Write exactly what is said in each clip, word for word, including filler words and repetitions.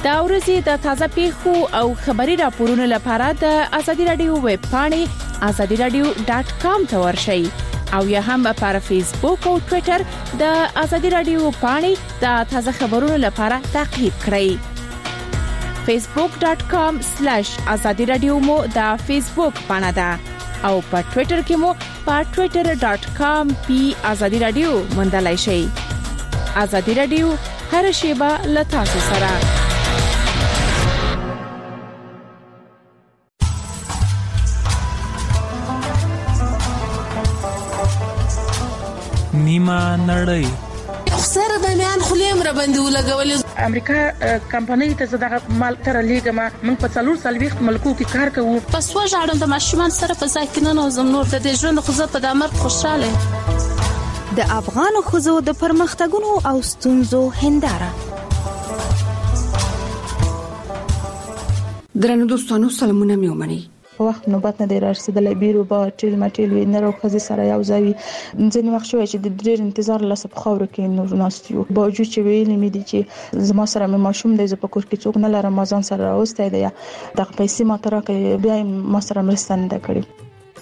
دا ورځې د تازه پیښو او خبري راپورونو لپاره د ازادي رادیو ویب پاڼې ازادي رادیو ډاٹ کام ته ورشئ او یا هم پر فیسبوک او ټوئیټر د ازادي رادیو پاڼې د تازه خبرونو لپاره تعقیب کړئ. فیسبوک ډاٹ کام سلیش ازادي رادیو مو د فیسبوک پاڼه ده او په ټوئیټر کې مو په ټوئیټر ډاٹ کام پی ازادي رادیو موندلای شئ. ازادي رادیو هر شیبه له تاسو سره. نیمه نړۍ سره د میان خلیم را باندې ولګولې. امریکا کمپنۍ ته زداغه مال تر لیګما موږ په څلور سلويخت ملکو کې کار کوو. پس وژاړم د ماشومان سره په ځای کې نه نوزم نور د دې ژوند خو زه په دامر خوشاله. د افغان خزو د پرمختګونو او ستونزو هنداره. درنو دوستانو سلامونه مې ومنئ. په وخت نوبت نه دی رارسیدلې بیرو با ټیل مټیل وی نه روخزي سره یو ځای ځنې وخت شوی چې د ډېر انتظار لاسه په خاور کې نور ناستیو باوجود چې ویلې مې دي چې زما سره مې ماشوم دی ز په کور کې څوک نه لرم مازان سره راوستای دی د پیسې ما تر کې بیا ما سره مرسته نه کړې.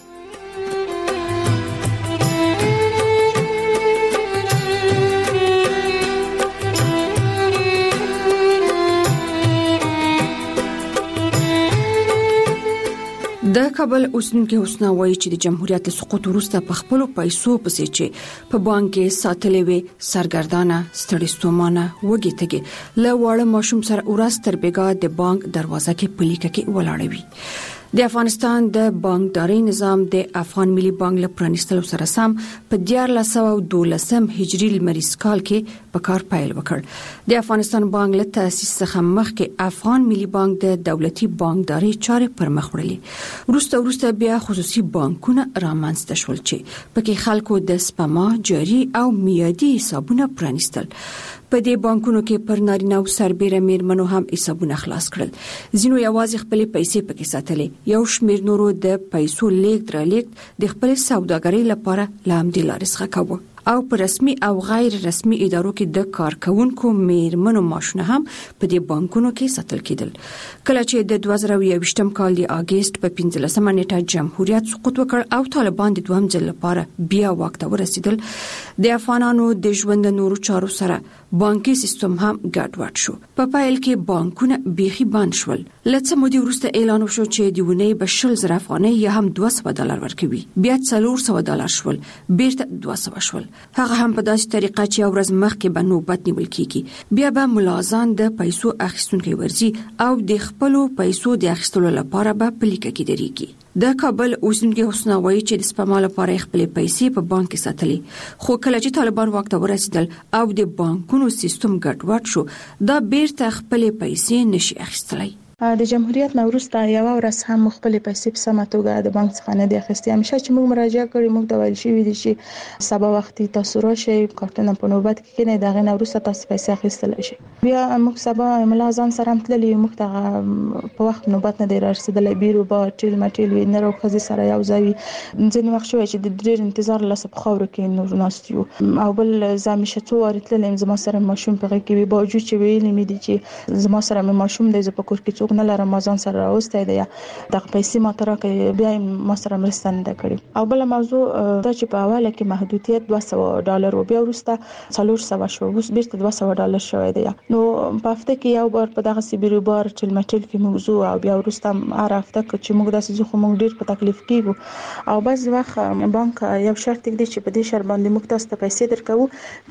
د کابل اوسنیکي حسنا وایي چې د جمهوریت سقوط وروسته په خپل پیسو پسې چې په بانک کې ساتلې وي سرګردانه ستړي ستومانه وږي تګي له واړه ماشوم سره ورځ تر بیګا د بانک دروازه کې پلیکه کې ولاړوي. د افغانستان د بانکداري نظام د افغان ملي بانک له پرانیستلو سره سم په دیارلس سوه دولسم هجري لمریز کال کې په کار پیل وکړ. د افغانستان بانک له تاسیس څخه مخکې افغان ملي بانک د دولتي بانکداري چارې پرمخ وړلې. ورسته ورسته بیا خصوصي بانکونه رامنځته شول چې پکې خلکو د سپما جاري او میادي حسابونه پرانیستل. په دې بانکونو کې پر نارینه او سربېره میرمنو هم حسابونه خلاص کړل. ځینو یوازې خپل پیسې پکې ساتلې. یو شمېر نورو د پیسو لیږد را لیږد د خپل سوداګرۍ لپاره لامدې لارې څخه کاوه او په رسمي او غیر رسمي ادارو کې د کارکونکو میرمنو معاشونه هم په دې بانکونو کې ساتل کېدل. کله چې د دوه زره یوویشتم کال د اگست په پنځلسمه نیټه جمهوریت سقوط وکړ او طالبان د دوهم ځل لپاره بیا واک ته ورسېدل د افغانانو د ژوند نورو چارو سره بانکي سیستم هم ګډوډ شو. په پایل کې بانکونه بیخي بند شول. لڅ مودې وروسته اعلان وشو چې د ونې به شل زره افغانۍ یا هم دوه سوه ډالر ورکوي. بیا څلور سوه ډالر شول. بیرته دوه سوه شول. هغه هم په داسې طریقه چې یو ورځ مخکې به نوبت نیول کیږي. بیا به ملازان د پیسو اخیستونکي ورزي او د خپلو پیسو د اخیستلو لپاره به پلیکه کې درېږي. د کابل اوسنیکي حسنا وایي چې د سپما لپاره خپل پیسې په بانک کې ساتلې. خو کله چې طالبان واک ته ورسېدل او د بانکونو سیستم ګډوډ شو دا بیرته خپل پیسې نشي اخیستلای. د جمهوریت نوروسته یو ورځ هم خپل پیسې په سمه توګه د بانک څخه نه دی اخیستي. همیشه چې موږ مراجعه کړې موږ د ویل شوی دي چې سبا وختي تاسو راشئ کارتونه په نوبت کې کینې دغه نوروسته تاسو پیسې اخیستلی شئ. بیا موږ سبا ملازم سره تللی موږ ته په وخت نوبت نه دی رارسېدلی بیرو با ټیل مټیل وی نه روخزي سره یو ځای ځنې وخت شوی چې د ډېر انتظار لاسه په خاور کې نور ناستیو او بل زمیشه څو ورتللم زما سره ماشوم په کې وی باوجود چې ویلې مې دي چې زما سره مې ماشوم دی ز په کور کې څوک نه لرم مازان سره راوستای دی د پیسې ما تر کې بیا ما سره مرسته نه کړې. او بل موضوع دا چې په اوله کې محدودیت دوه سوه ډالر او بیا ورسته څلور سوه شو اوس بیرته دوه سوه ډالر شوی دی. نو په هفته کې یو بار په دغه سیبری بار ټیل مټیل کې موضوع او بیا ورسته هر هفته چې موږ داسې خو موږ ډیر په تکلیف کېږو او بس وخت بانک یو شرط دی چې په دې شر باندې موږ تاسو ته پیسې درکو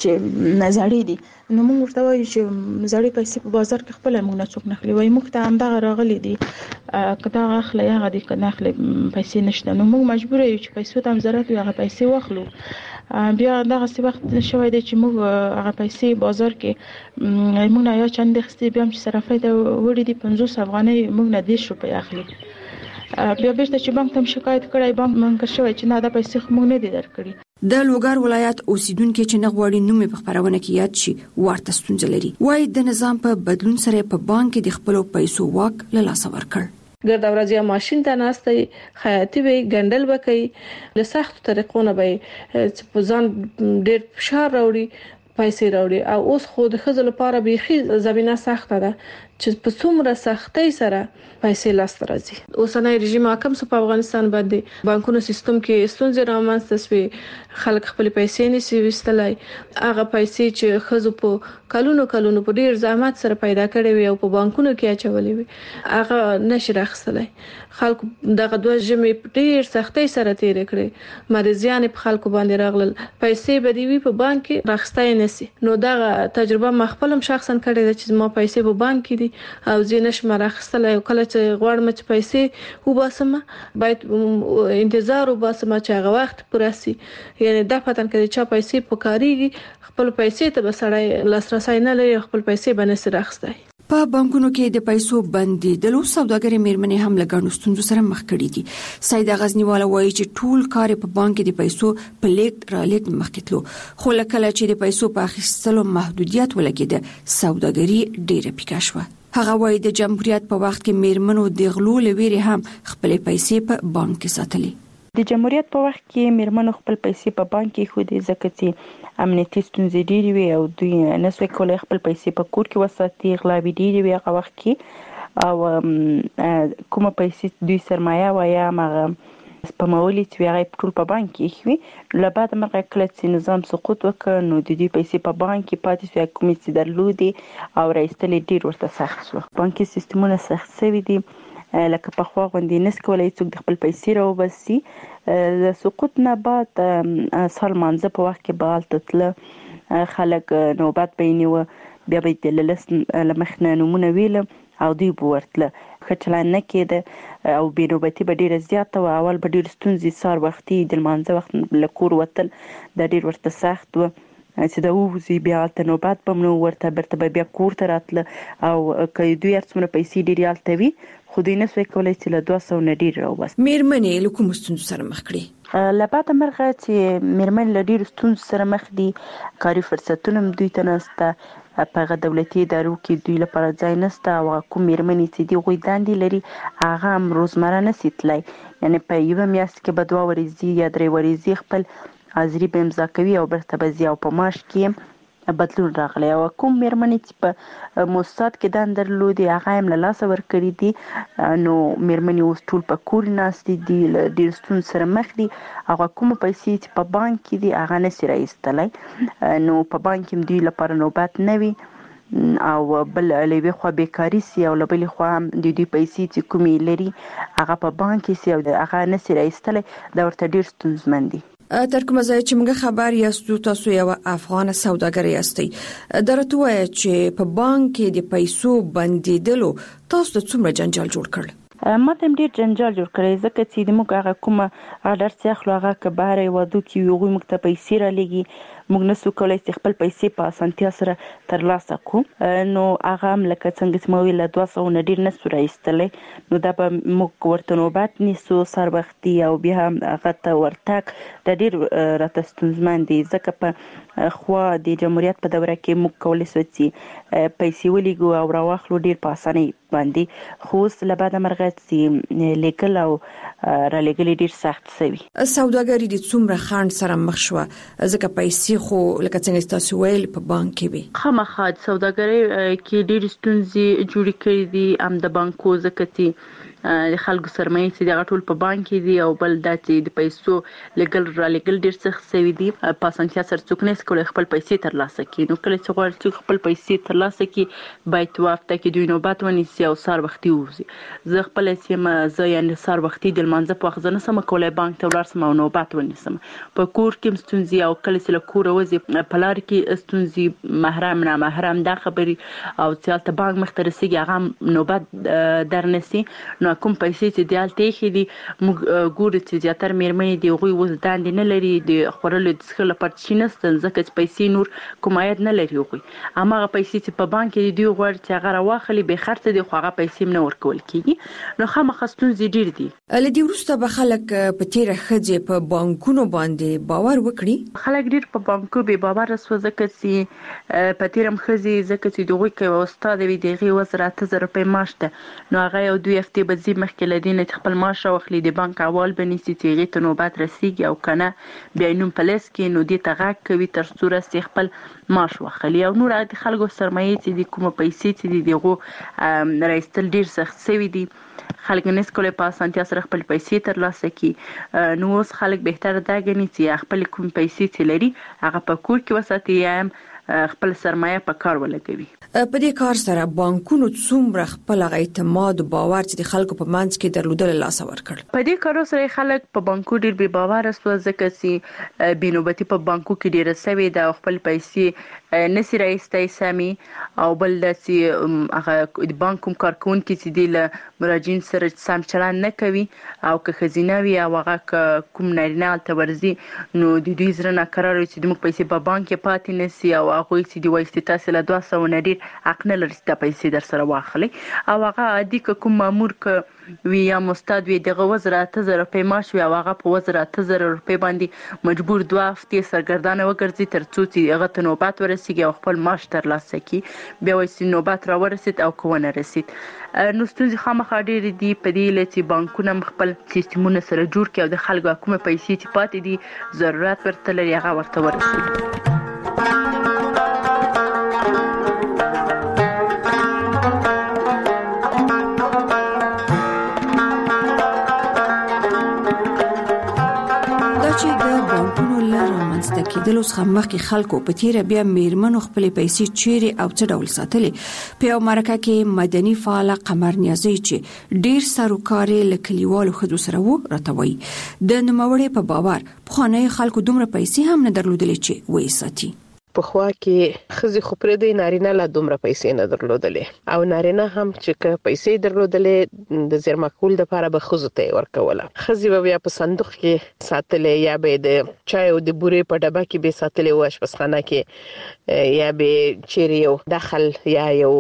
چې نظری دي. نو موږ ورته وایو چې زړې پیسې په بازار کې خپل موږ نه څوک نخلي وای موږ ته هم دغه راغلي دي کدا اخلي هغه دي کنه اخلي پیسې نشته. نو موږ مجبور یو چې پیسې ته هم ضرورت وي هغه پیسې واخلو. بیا دغه څه وخت شوی دی چې موږ هغه پیسې بازار کې موږ نه یا چند خستې بیا چې صرفه ته وړي دي پنځوس افغانۍ موږ نه دي شو په اخلي. بیا بیرته چې بانک ته شکایت کړای بانک منکر شوی چې نه دا پیسې خو موږ نه دي درکړي. د لوګر ولایت اوسیدونکو چې نه غواړي نوم په خبرونه کې یاد شي ورته ستونزه لري. وایي د نظام په بدلون سره په بانک کې د خپل پیسو واک له لاسه ورکړ. ګرد ورځي ماشين ته ناستي خیاطي وي ګندل وکي له سخت طریقونه به چې په ځان ډېر فشار راوړي پیسې راوړي او اوس خو د خزل لپاره بيخي زمينه سخته ده چې په څومره سختۍ سره پیسې لاس راځي. اوسنۍ رژیم حاکم سو په افغانستان باندې بانکونو سیستم کې ستونزې رامنځته شوې، خلک خپل پیسې نشي وستلای، هغه پیسې چې خزو په کلونو کلونو په ډیر زحمت سره پیدا کړې وي او په بانکونو کې اچولې وي هغه نشي راخصلای. خلک دغه دوه جمعې ډیر سختۍ سره تیر کړې، مریضیان په خلکو باندې راغلل، پیسې به دی وي په بانک کې راخستای نسی. نو دغه تجربه مخفلم شخصا کړې ده چې ما پیسې په بانک کې دي او زینش مرخصله یو کله چې غواړم چې پیسې وباسم باید انتظار وباسم چې هغه وخت پرسي، یعنی د پاتن کې چې پیسې پکاريږي خپل پیسې ته بسړای لاسرسي نه لري، خپل پیسې باندې راخستای. په بانکونو کې د پیسو بندیدلو سوداګري میرمنې هم لګڼو ستونزو سره مخ کړي دي. سیده غزنیواله وایي چې ټول کار په بانک کې د پیسو په لیک را لیک مخکتلو، خو لکه چې د پیسو په اخیستلو محدودیت ولګیده سوداګري ډیره پیکا شوه. هغه وایي د جمهوریت په وخت کې میرمنو د غلو لويري هم خپل پیسې په بانک کې ساتلې. د جمهوریت په وخت کې میرمنو خپل پیسې په بانک کې خو دې ځکه چې امنیتي ستونزې ډېرې وي او دوی نسوي کولای خپل پیسې په کور کې وساتي، غلاوي ډېرې وي هغه وخت کې او کومه پیسې دوی سرمایه وایي هغه سپمولي چې هغه ټول په بانک کې وي. له بعد مرغه کله چې نظام سقوط وکړ نو د دې پیسې په بانک کې پاتې شوې، کومې چې درلودي او راایستل ډېر ورته سخت شو. بانکي سیستمونه سخت شوي دي، لکه په خوا غونډې نس کولای څوک د خپل پیسې راوباسي. د سقوط نه بعد سال مانځه په وخت کې بال تطله خلک نوبت بینیو، بیا به د لس لمخنه نمونه ویل او دوی بورتله خچلان نه کېده او بینوبتي به ډیره زیاته و. اول به ډیر ستونزې سار وختي د مانځه وخت لکور وتل د ډیر ورته سخت و چې د ووزي بیا ته نوبت به نو ورته برته بیا کور ته راتله او که دوی ارڅومره پیسې ډیر یالته وي خو دوی نسوي کولای چې له دوه سوه نه ډیر راوباسي. میرمنې له کوم ستونزو سره مخ کړي؟ له بعد مرغه چې میرمنې له ډیر ستونزو سره مخ دي، کاري فرصتونه دوی ته نشته، په دولتي ادارو کې دوی لپاره ځای نشته او کوم میرمنې چې دی غوي داندې لري هغه هم روزمره نشي تلای، یعنی په یو میاشت کې به دوه ورځې یا درې ورځې خپل حاضري به امضا کوي او برته به ځي او په معاش کې بدلون راغلی. او کوم میرمنې چې په موسسات کې دندې درلودي هغه هم له لاسه ورکړي دي، نو میرمنې اوس ټول په کور ناستې دي، له ډېر ستونزو سره مخ دي. هغه کومه پیسې چې په بانک کې دي هغه نشي راایستلی، نو په بانک کې دوی لپاره نوبت نه وي او بل له یوې خوا بیکاري سي او له بلې خوا هم د دوی پیسې چې کومې لري هغه په بانک کې سي او هغه نشي راایستلی، دا ورته ډېر ستونزمن دي. تر کومه ځای چې موږ خبر یاستو تاسو یو افغان سوداګر یاستئ، درته وایي چې په بانک کې د پیسو بندیدلو تاسو ته څومره جنجال جوړ کړل؟ ما ته ډیر جنجال جوړ کړی ځکه چې د موږ هغه کومه آرډر چې اخلو هغه که بهر وادو کې یو موږ ته پیسې را لګي، موږ نسو کولای چې خپل پیسې په اسانتیا سره ترلاسه کړو، نو هغه هم لکه څنګه چې ما ویل دوه سوه نه ډیر نسو راایستلی، نو دا به موږ ورته نوبت نیسو سر وختي او بیا هم هغه ته ورتګ دا ډیر راته ستونزمن دی، ځکه په خوا د جمهوریت په دوره کې موږ کولی سو چې پیسې ولیږو او راواخلو ډیر په اسانۍ باندې، خو اوس له بعده مرغه چې لیکل او را لګل ډیر سخت شوی. سوداګري د څومره خنډ سره مخ شوه ځکه پیسې خو لکه څنګه تاسو ویل په بانک کې وي؟ خامخا سوداګري کې ډیر ستونزې جوړې کړې دي ام د بانکو ځکه چې د خلکو سرمایه چې دغه ټول په بانک کې دي او بل د چې د پیسو لګل را لګل ډیر سخت شوی دي، په اسانتیا سره څوک نه سکول خپل پیسې ترلاسه کړي، نو کله چې غواړي چې خپل پیسې ترلاسه کړي باید وخت کې دوی نوبت ونیسي او سار وختي وځي. زه خپل چې زه یعنی سار وختي د لمانځه په وخت نه سم کولای بانک ته ورسم او نوبت ونیسم، په کور کې ستونزې او کله چې له کور وځي په لار کې ستونزې محرم نه محرم دا خبري او چې ته بانک مخترسي هغه نوبت درنسي، نو کوم پیسې چې دیالته خې دي موږ ګورو چې زیاتره میرمنې دی غوي وز داندې نه لري د خورلو د څخه لپاره شینستل ځکه چې پیسې نور کومایت نه لري غوي، اما هغه پیسې چې په بانک کې دی غوړ چې هغه واخلي به خرڅ دي خو هغه پیسې نه ورکول کیږي، نو خامخا ستونزې ډېر دي. لدی وروسته به خلک په تیره خځې په بانکونو باندې باور وکړي؟ خلک ډېر په بانکو به باور وسو ځکه چې په تیرم خځې ځکه چې دغه کې استاد وي دغه وزارت زر روپۍ ماشته، نو هغه یو دوی هفته ورځي مخکې لدین خپل معاش واخلي د بانک اول بنسي چې غي ته نوبت رسیږي او کنه بیا نوم پلیس کې نو دې تغاک کوي تر څو رسي خپل معاش واخلي او نور د خلکو سرمایه چې د کومه پیسې چې دغه راستل ډیر سخت سوي دي خلک نس کولای په اسانتیا سره خپل پیسې ترلاسه کړي نو اوس خلک بهتره دا غني چې خپل کوم پیسې چې لري هغه په کور کې وساتي یم خپل سرمایه په کار ولګوي. په دې کار سره بانکونو څومره خپل اعتماد او باور چې د خلکو په منځ کې درلودل لاس ورکړ. په دې کار سره خلک په بانکو ډیر بي باور اسو ځکه چې بینوبتي په بانکو کې ډیر سوي د خپل پیسې نسی راځي سامي او بل د هغه د بانک کوم کارکونکو چې د مراجعین سره سم چلند نه کوي او که خزینه وي او هغه کوم نارینه ته ورزي نو د دوی زره نه قرار چې د موږ پیسې په بانک کې پاتې نسی او هغه چې دی وایي تاسو له دوه سوه نه ډیر حق نه لري چې پیسې در سره واخلي او هغه عادي کوم مامور ک وی یا مستاد وی دغه وزره اته زره روپۍ معاش وی هغه په وزره اته زره روپۍ باندې مجبور دوه هفتې سرګردانه وګرځي تر څو چې هغه ته نوبت ورسیږي او خپل معاش ترلاسه کړي بیا وایي چې نوبت را ورسید او کوونه رسید نو ستونزې خامخا ډېرې دي په دې لږ چې بانکونه خپل سیستمونه سره جوړ کړي او د خلکو کومه پیسې چې پاتې دي ضرورت ورته لري هغه ورته ورسیږي. د لوس خمخ کې خلکو په تیره بیا میرمنو خپل پیسې چیرې او څه ډول ساتلې په امریکا کې مدني فعال قمر نیازي چې ډیر سروکاري لکلیوالو خدو سره وو راتوي د نوموړي په باور په خانه خلکو دومره پیسې هم نه درلودلې چې وې ساتي. په خوا کې خزي خو پر دې نارینه لا دومره پیسې نه درلودلې او نارینه هم چې که پیسې درلودلې د زیرمکول د لپاره به خزو ته ورکوله خزي به بیا په صندوق کې ساتلې یا به د چای او د بورې په ډبه کې به ساتلې و اشپزخانه کې یا به چیرې یو داخل یا یو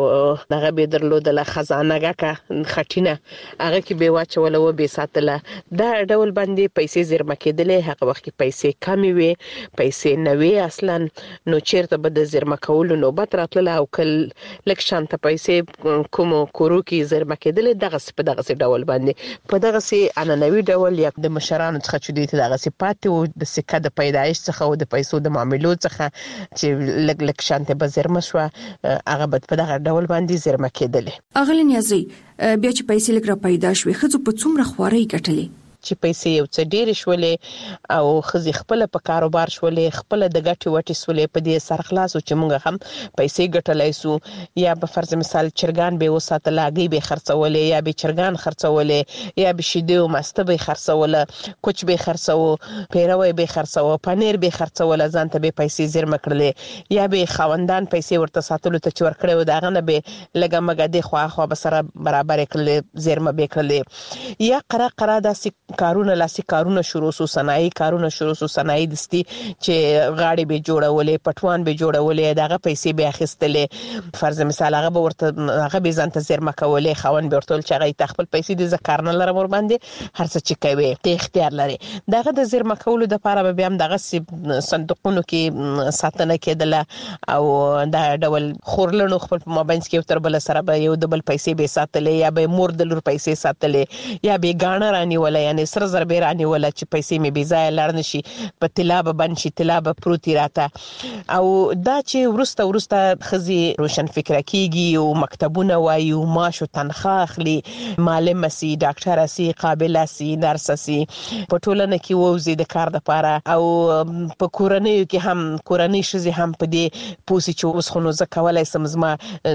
دغه به درلودله خزانه کا خټینه هغه کې به واچول و به ساتله دا ډول باندې پیسې زیرمه کېدلې هغه وخت کې پیسې کمی وي پیسې نه وي اصلا نو چیرته به د زیرمه کولو نوبت راتله او کل لک شانته پیسې کوم کورو کې زیرمه کېدلې دغه په دغه ډول باندې په دغه سي اننوي ډول یا د مشرانو څخه چې دي دغه سي پاتې او د سکه د پیدایش څخه او د پیسو د معاملو څخه چې لک لک شانته به زیرمه شو هغه په دغه ډول باندې زیرمه کېدلې. اغلی نیازي بیا چې پیسې لګرا پیدا شوې خځو په څومره خواري ګټلې چې پیسې یو څه ډېر شولې او خزي خپل په کاروبار شولې خپل د ګټي وټي شولې په دې سرخلاص او چې موږ هم پیسې ګټلای سو یا په فرض مثال چرګان به وساتل اگې به خرڅولې یا به چرګان خرڅولې یا به شیدې او مسته به خرڅوله کوچ به خرڅو پیروي به خرڅو پنیر به خرڅول ځان ته به پیسې زیرمه کړلې یا به خوندان پیسې ورته ساتلو ته چور کړو داغه نه به لګه مګه د خوا خو به سره برابر کړلې زیرمه به کړلې یا قره قره داسې کارونه لاسي کارونه شروع سو صنایي کارونه شروع سو صنایي دستي چې غاړي به جوړولې پټوان به جوړولې دغه پیسې به اخیستلې فرض مثال هغه به ورته هغه به ځان ته زیرمه کولې خوان به ورته چې هغه تخپل پیسې د ذکر نه لره ور باندې هر څه چې کوي ته اختیار لري دغه د زیرمه کولو د لپاره به هم دغه صندوقونو کې ساتنه کېدله او دا ډول خورلنو خپل مابینس کې تر بل سره به یو د بل پیسې به ساتلې یا به مور د لور پیسې ساتلې یا به غاڼه رانی ولا یعنی سر زر بیرانی ولا چې پیسې می بي ځای لړ نشي په طلاب بنشي طلاب پروتي راته او دا چې ورسته ورسته خزي روشن فکر کیږي او مکتبونه وایو معاش او تنخواه اخلي معلم سي ډاکټر سي قابل سي نرس سي په ټولنه کې ووزي د کار لپاره او په کورنۍ کې هم کورنۍ شزي هم په دې پوسي چې اوس خو نو زکولای سمزما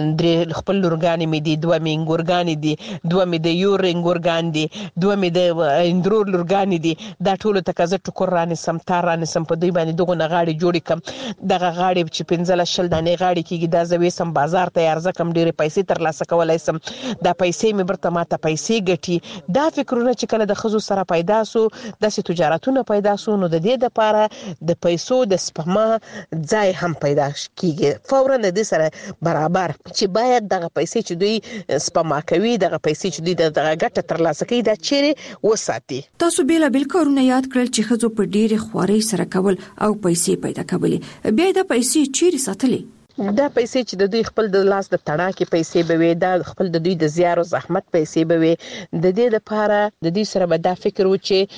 درې خپل لورګانی می دي دوه منګورګانی دي دوه می د یورنګورګان دي دوه می د اندرور لورګانی دي دا ټول تکازه ټکر رانه سم تار رانه سم په دوی باندې دغه غاړي جوړی کم دغه غاړي چې پنځله شل دانه غاړي کېږي دا زوي سم بازار ته ارزه کم ډیره پیسې تر لاسه کولای سم دا پیسې مې برته ماته پیسې ګټي دا فکرونه چې کله د خزو سره پیدا سو د سي تجارتونه پیدا سو نو د دې لپاره د پیسو د سپما ځای هم پیدا کیږي فورا د دې سره برابر چې باید دغه پیسې چې دوی سپما کوي دغه پیسې چې دوی دغه ګټه تر لاسه کوي دا چیرې وساتي. تاسو بیل بیل کارونه یاد کړل چې خزو په ډېر خواري سره کول او پیسې پیدا کولې بیا د پیسې چیرې ساتلې دا پیسې چې د دوی خپل د لاس د تڼاکې پیسې به وي، دا خپل د دوی د زیار او زحمت پیسې به وي. د دې لپاره د دې سره به دا فکر و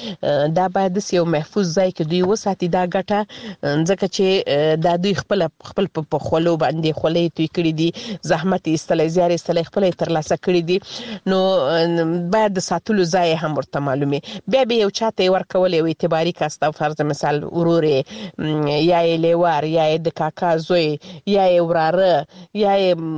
چې دا باید یو محفوظ ځای کې دوی وساتي دا ګټه، ځکه چې دا دوی خپل خپل په خولو باندې خولې توی کړې دي، زحمت یې ایستلی، زیار یې ایستلی، خپل یې ترلاسه کړي دي، نو باید د ساتلو ځای هم ورته معلومي. بیا به یو چاته یې ورکول، یو اعتباري کس ته، فرض مثال ورور یې یا یې لیوار یا یې د کاکا زوی یا یې وراره یا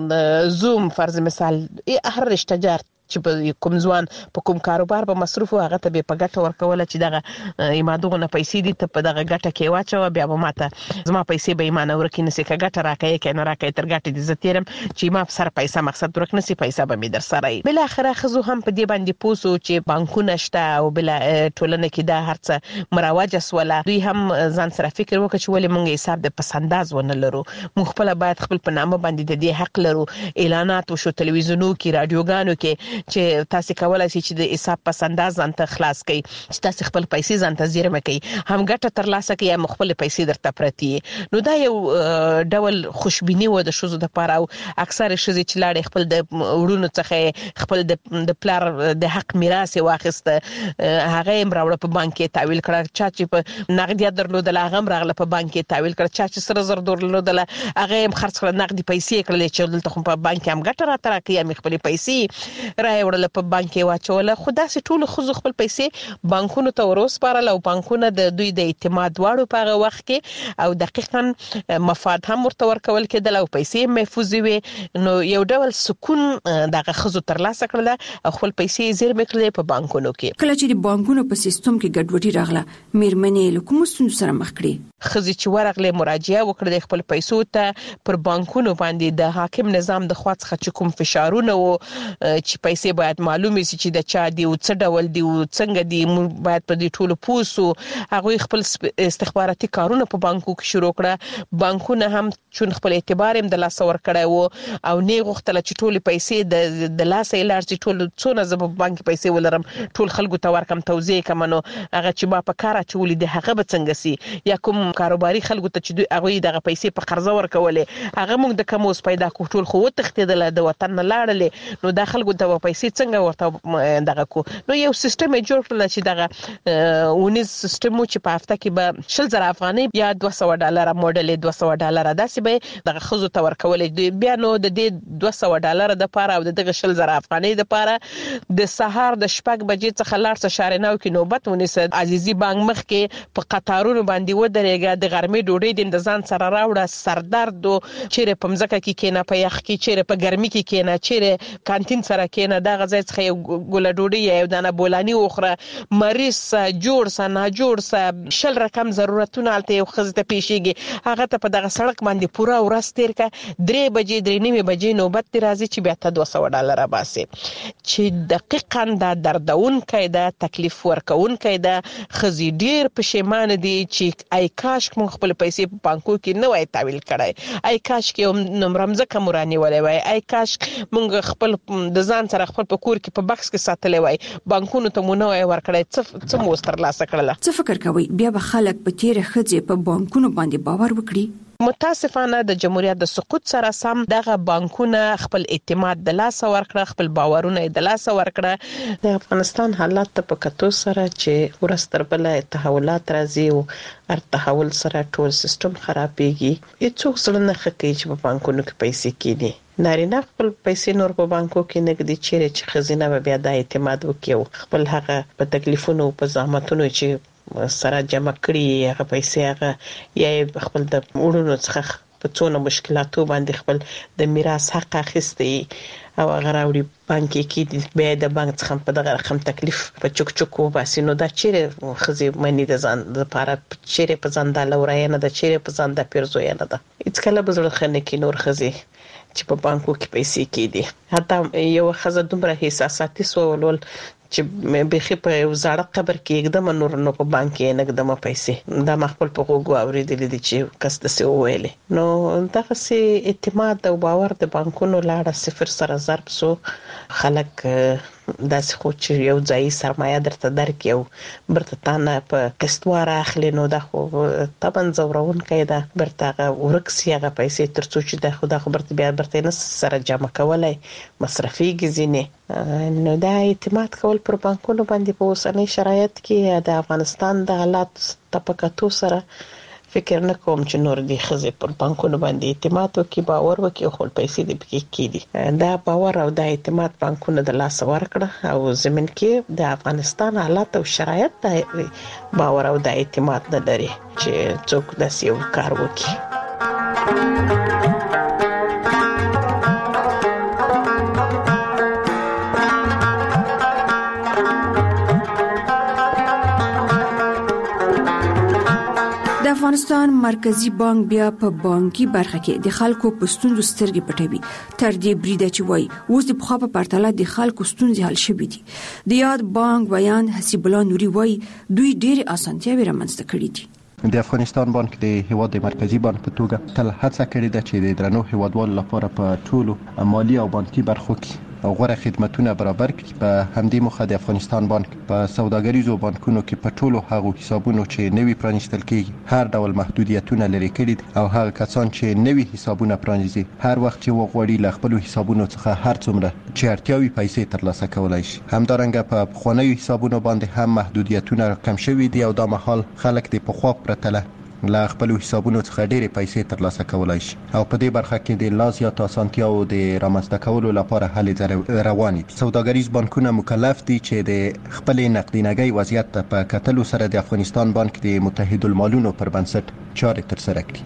یې زوم، فرض مثال هر رشته جار چې په کوم ځوان په کوم کاروبار به مصروف و هغه ته به په ګټه ورکوله چې دغه ایمادغونه پیسې دي ته په دغه ګټه کې واچوه، بیا به ماته زما پیسې به ایمان ورکې نسی که ګټه راکوي که نه راکوي تر ګټې دې زه تېرم چې ما په سر پیسه مقصد ورک نسی، پیسه به مې در سره وي. بالاخره ښځو هم په دې باندې پوه سو چې بانکونه شته او بله ټولنه کې دا هر څه مروجه سوله، دوی هم ځان سره فکر وکړه چې ولې موږ حساب د پسنداز ونه لرو، موږ خپله باید خپل په نامه باندې د دې حق لرو. اعلانات وشو تلویزیونو کې، راډیوګانو کې چې تاسو کولای شئ چې د حساب پسنداز ځان ته خلاص کړئ، چې تاسو خپل پیسې ځان ته زیرمه کړئ، هم ګټه ترلاسه کړئ یا خپل پیسې درته پرتې. نو دا یو ډول خوشبیني و د ښځو دپاره، او اکثره ښځې چې لاړې خپل د وړونو څخه خپل د پلار د حق میراث یې واخیسته، هغه یې راوړه په بانک کې تحویل کړه، چا چې په نغدیات درلودله هغه هم راغله په بانک کې تحویل کړه، چا چې سره زر درلودله هغه یې هم خرڅ کړه، نغدي پیسې یې کړلې چې دلته خو په بانک کې هم ګټه راته راکړي، یا مې خپلې پیسې را یې وړله په بانک کې واچوله. خو داسې ټولو ښځو خپل پیسې بانکونو ته وروسپارل، او بانکونه د دوی د اعتماد واړو په هغه وخت کې، او دقیقا مفاد هم ورته ورکول کېدل او پیسې محفوظې وي. نو یو ډول سکون دغه ښځو ترلاسه کړله او خپل پیسې زیرمې کړلې په بانکونو کې. کله چې د بانکونو په سیستم کې ګډوډي راغله، میرمنې له کومو ستونزو سره مخ کړې؟ ښځې چې ورغلې مراجعه وکړه د خپل پیسو ته، پر بانکونو باندې د حاکم نظام د خوا څخه چې کوم فشارونه و چې پیسې باید معلومې سي چې د چا دی او څه ډول دی او څنګه دی، موږ باید په دې ټولو پوه سو. هغوی خپل استخباراتي کارونه په بانکو کې شروع کړه. بانکونه هم چون خپل اعتبار هم د لاسه ورکړی و او نه غوښتله چې ټولې پیسې د لاسه یې لاړ شي، ټول څونه زه په بانک پیسې ولرم ټول خلکو ته ورکم، توزیع یې کړم، نو هغه چې ما په کار اچولي دي هغه به څنګه سي، یا کوم کاروباري خلکو ته چې دوی هغوی دغه پیسې په قرضه ورکولې هغه موږ د کم اوس پیدا کړو، ټول خو وتښتېدله د وطن نه لاړلې، نو دا خلکو ته پیسې څنګه ورته دغه کو. نو یو سیستم یې جوړ کړل چې دغه ونیز سیستم چې په هفته کې به شل زره افغانۍ یا دوه سوه ډالره موډل دوه سوه ډالره داسې به دغه ښځو ته ورکولې. بیا نو د دې دوه سوه ډالره دپاره او د دغه شل زره افغانۍ دپاره د سهار د شپږ بجې څخه لاړ شه شارې نو کې نوبت ونیسه، عزیزي بانک مخکې په قطارونو باندې ودرېږه، د غرمې ډوډۍ دې د ځان سره راوړه، سردرد و چیرې په مځکه کې کېنه، په یخ کې چیرې په ګرمي کې کېنه، چیرې کانتین سره کېنه، دغه ځای څخه یو ګوله ډوډۍ یا یو دانه بولاني وخوره، مریض سه جوړ سه ناجوړ سه، شل رقم ضرورتونه هلته یو ښځې ته پیښیږي، هغه ته په دغه سړک باندې پوره ورځ تېر کړه، درې بجې درې نیمې بجې نوبت دې راځي چې بیا ته دوه سوه ډالره باسې، چې دقیقا دا دردونکی ده، تکلیف ورکوونکی ده. ښځې ډېر پښیمانه دي چې ای کاشک موږ خپل پیسې په بانکو کې نه وای تحویل کړی، ای کاشک یو نمره مځکه مو رانیولی وای، ای کاشک موږ خپل د ځان سره خپل په کور کې په بکس کې ساتلی وای، بانکونو ته مو نه وای ورکړی، څه څه مو ترلاسه کړله. څه فکر کوئ بیا به خلک په تېره ښځې په بانکونو باندې باور وکړي؟ متاسفانه د جمهوریت د سقوط سره سم دغه بانکونه خپل اعتماد د لاسه ورکړه، خپل باورونه د لاسه ورکړه. د افغانستان حالات ته په کتو سره چې ورځ تر بله تحولات راځي او هر تحول سره ټول سیستم خرابېږي، هېڅوک زړه نه ښه کوي چې په بانکونو کې پیسې کېني. نارینه خپل پیسې نور په بانکو کې نږدې چیرې چې ښځینه به بیا دا اعتماد وکړي او خپل هغه په تکلیفونو په زحمتونو چې سره جمع کړي هغه پیسې هغه یا خپل د وړونو څخه په څونه مشکلاتو باندې خپل د میراث حق اخیستی او هغه راوړي بانک کې بیا د بانک څخه په دغه رقم تکلیف په چوک چوک وباسي. نو دا چیرې ښځې مني د ځان دپاره، چیرې په ځان دا لوریه نه ده، چیرې په ځان دا پیرزویه نه ده. هېڅکله به زړه ښه نه کړي نور ښځې چې په بانکو کې پیسې کېدي. حتی یو ښځه دومره احساساتي سوه چې بیخي په یو زاړه قبر کې یکدمه نور نو په بانک کې نږدمه پیسې، دا ما خپل په غوږو اورېدلي دي چې کس داسې وویلې. نو دغسې اعتماد او باور د بانکونو لاړه صفر سره ضرب سو، خلک داسې خو چې یو ځای سرمایه درته درک یو برته تانه په قسطوار اخلي نو دا خو طبعا زورون کیده برته ورکسي هغه پیسې ترڅو چې د خدا خبرت بیا برته نه سره جمع کولای مصرفي غزینه نو دا اعتماد کول پر بانکونو باندې په اوسنۍ شرایط کې د افغانستان د حالات تپکاتو سره فکر نه کوم چې نور دي خزه پر بانکونو باندې اعتماد وکي باور وکي خپل پیسې دې پکې کیدي دا باور او د اعتماد بانکونو د لاس ورکړه او زمين کې د افغانستان حالات او شرایط د باور او د اعتماد نه لري چې څوک داسې یو کار وکي. د افغانستان مرکزی بانک بیا په بانکي برخه کې د خلکو په ستونزو سترګې پټوي تر دې بریده چې وای اوس د بخښه په پرتله د خلکو ستونزې حل شوې دي. د یاد بانک بیان حسیب الله نوري وای دوی ډېر اسانتیاوې رامنځته کړې دي. د افغانستان بانک د هیواد مرکزی بانک په توګه تل هڅه کړې ده چې د درنو هیوادوالو لپاره په ټولو مالی او بانکي برخو کې غوړه خدماتونه برابر کړي. په همدې موخه د افغانستان بانک په سوداګریزو بانکونو کې په ټولو هغو حسابونو چې نوي پرانیستل کیږي هر ډول محدودیتونه لري کړي او هغه کسان چې نوي حسابونه پرانیزي هر وخت چې وغواړي له خپل حسابونو څخه هر څومره چې اړتیاوي پیسې ترلاسه کولای شي. همدارنګه په پخوانیو حسابونو باندې هم محدودیتونه کم شوي دي او دا مهال خلک د پخوا پرتله لا خپل حسابونو څخه ډېرې پیسې ترلاسه کولای شي او په دې برخه کې د لا زیات اسانتیاو د رامنځته کولو لپاره هلې روانې دي. سوداګریز بانکونه مکلف دي چې د خپل نقدینګۍ وضعیت په کتلو سره د افغانستان بانک د متحدالمالونو پر بنسټ چارې ترسره کړي.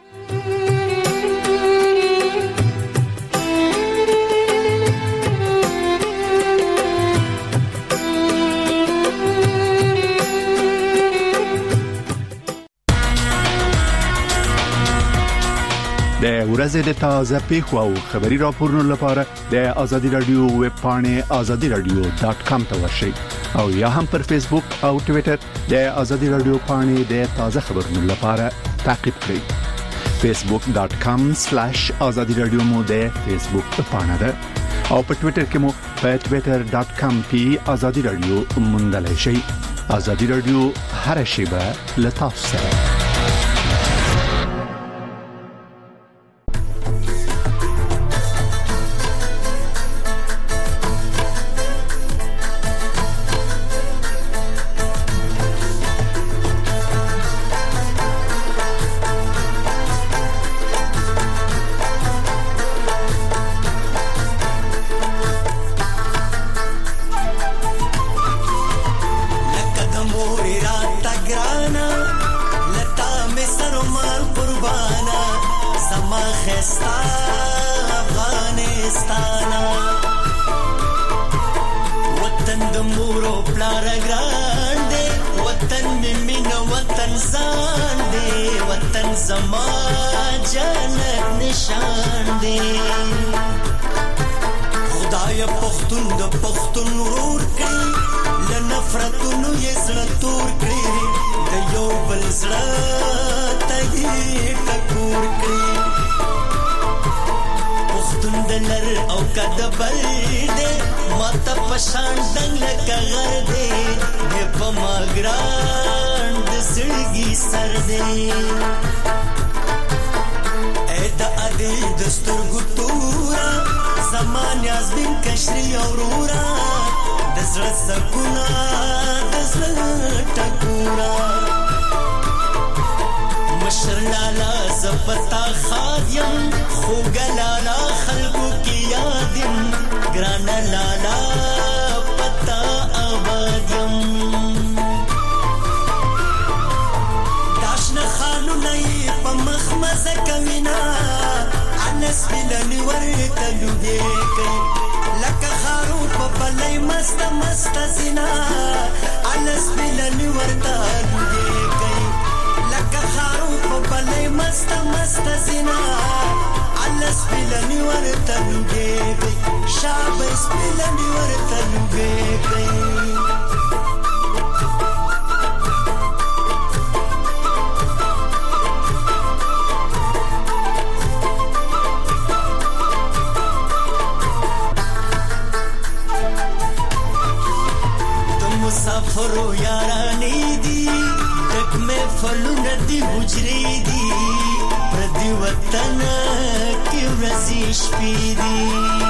د ورځې د تازه پیښو او خبري راپورونو لپاره د آزادي رادیو ویب پاڼې آزادي رادیو ډاټ کام ته ورشئ او یا هم پر فیسبوک او ټوئیټر د آزادي رادیو پاڼې د تازه خبرونو لپاره تعقیب کړئ. فیسبوک ډاټ کام سلیش آزادي رادیو مو د فیسبوک پاڼه ده او په ټوئیټر کې مو په ټوئیټر ډاټ کام پی آزادي رادیو موندلای شئ. آزادي رادیو هر شیبه له تاسو سره. محفلونه دی حجرې دي پردي وطن کې ورځې شپې دي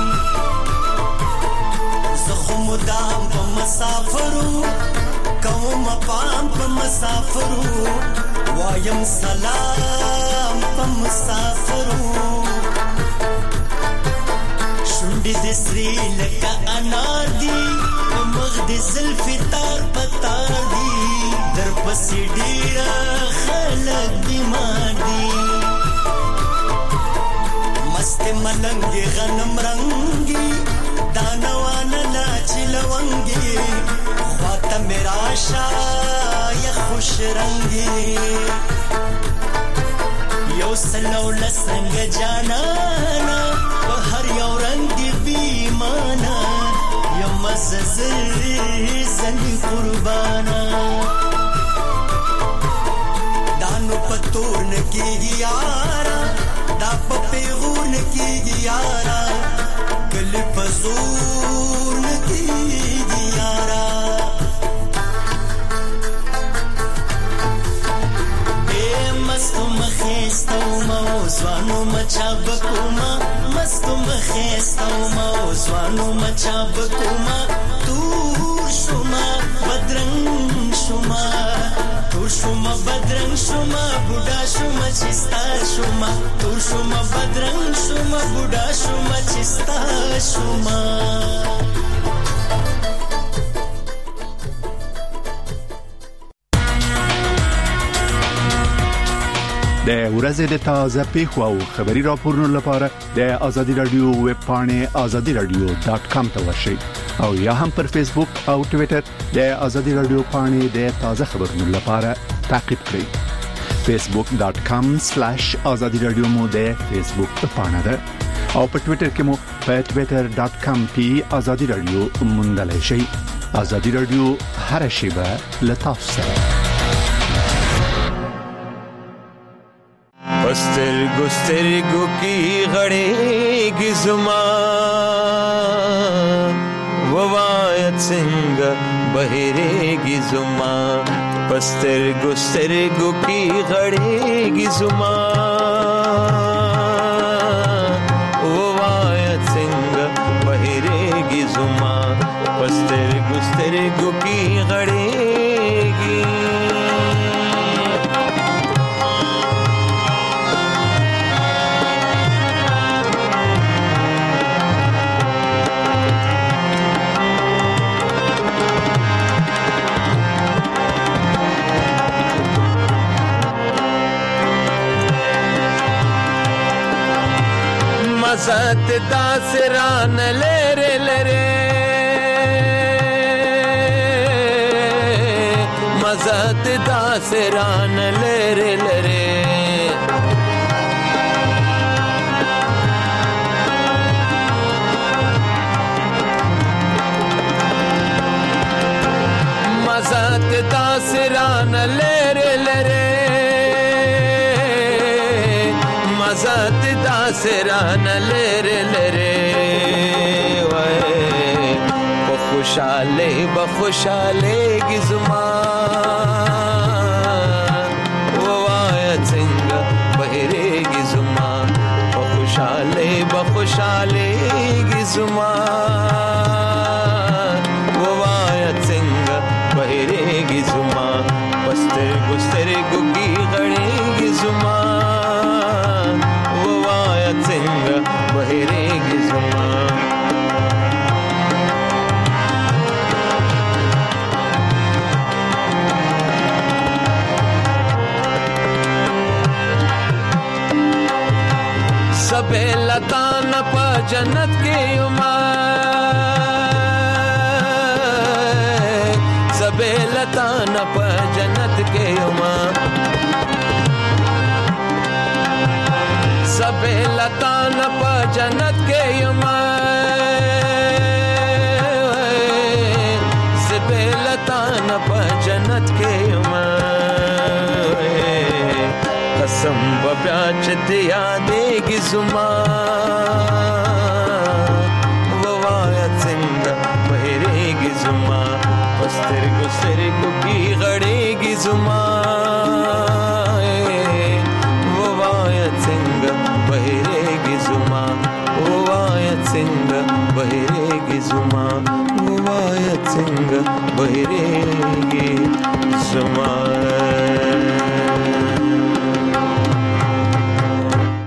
زه خو مدام په مسافرو کوم پام په مسافرو وایم سلام په مسافرو شونډې د سرې لکه انار دي مخ د زلفې تار په تار دي در پسې ډېره خلک بیمار دي مست ملنګې غنم رنګې دانوانه لا چې لونګې خواته مې راشه یا خوش رنګې یو سلو لسنګ جانانا په هر یو رنګ دی بیمانا یم زلزلې قربانا دانو پتور نکیږي یارا دا په پیغور نکیږي یارا کله په زور نکیږي یارا مستو مخیستو موزوانو مچا بکوما مستو مخیستو موزوانو مچا بکوما تور شما بدرنگ شما تور شما بدرنگ شما بودا شما چستا شما تور شما بدرنگ شما بودا شما چستا شما د ورځې د تازه پیښو او خبري راپورونو لپاره د آزادي رادیو ویب پاڼې آزادي رادیو ډاټ کام ته ورشئ او یا هم پر فیسبوک او ټوئیټر د آزادي رادیو پاڼې د تازه خبرونو لپاره تعقیب کړئ فیسبوک ډاټ کام سلیش آزادي رادیو مو د فیسبوک پاڼه ده او په ټوئیټر کې مو په ټوئیټر ډاټ کام پی آزادي رادیو موندلای شئ آزادي رادیو هر شیبه لتاسو سره پستر گستر گو کی غڑے گی زمان ووایت سنگ بہرے گی زمان پستر گستر گو کی غڑے گی زمان ووایت سنگ بہرے گی زمان پستر گستر گو کی غڑے گی مزات داسران لرے لرے مزات داسران لرے لرے مزات داسران لرے لرے مزات داسران لرے لرے وے بخوشالے بخوشالے کی زمان ووایت سنگ بہرے کی زمان بخوشالے بخوشالے کی زمان ووایت سنگ بہرے کی زمان پستر گستر گی غڑے کی زمان ووایت سنگ بہرے کی زمان سبے لتان پا جنت کے عمر سبے لتان پا جنت کے عمر سبے لتان پا جنت کے عمر سبے لتان پا جنت کے عمر قسم بپیاچ دیا دے گی زمان ووایت سنگ بہرے گی زمان پستر گسر کو کی غڑے گی زمان